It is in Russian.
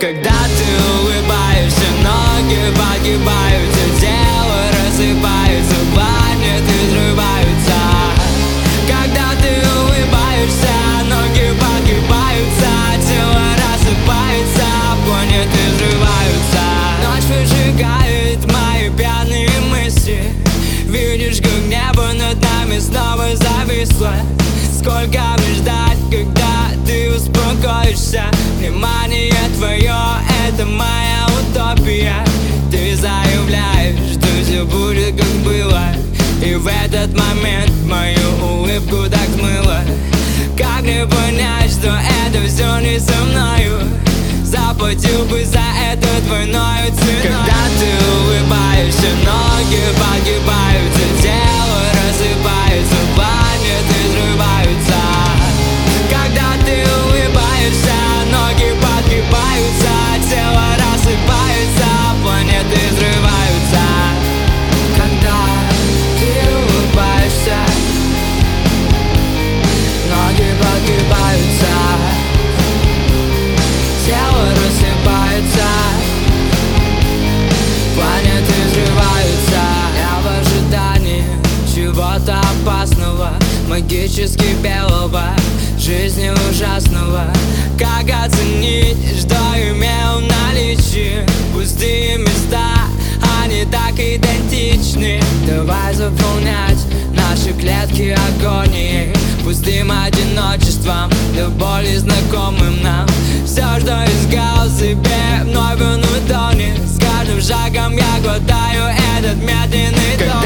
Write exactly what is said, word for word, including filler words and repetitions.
Когда ты улыбаешься, ноги погибаются, тело рассыпается, планеты взрываются. Когда ты улыбаешься, ноги погибаются, тело рассыпается, планеты взрываются. Ночь выжигает мои пьяные мысли. Видишь, как небо над нами снова зависло. Сколько мне ждать, когда ты успокоишься? Внимание твое — это моя утопия. Ты заявляешь, что все будет как было, и в этот момент мою улыбку так смыло. Как мне понять, что это все не со мною? Заплатил бы за это двойной ценой. Когда ты улыбаешься, ноги погибаются, тело рассыпается, планеты взрываются. Когда ты улыбаешься, ноги погибаются, тело рассыпается, планеты взрываются. Когда ты улыбаешься, ноги погибаются, тело рассыпается, планеты взрываются. Я в ожидании чего-то опасного, магически белого, жизни ужасного. Как оценить, что имел в наличии? Пустые места, они так идентичны. Давай заполнять наши клетки агонией, пустым одиночеством, до боли знакомым нам. Все, что искал себе, вновь он утонет. С каждым шагом я глотаю этот медленный тон.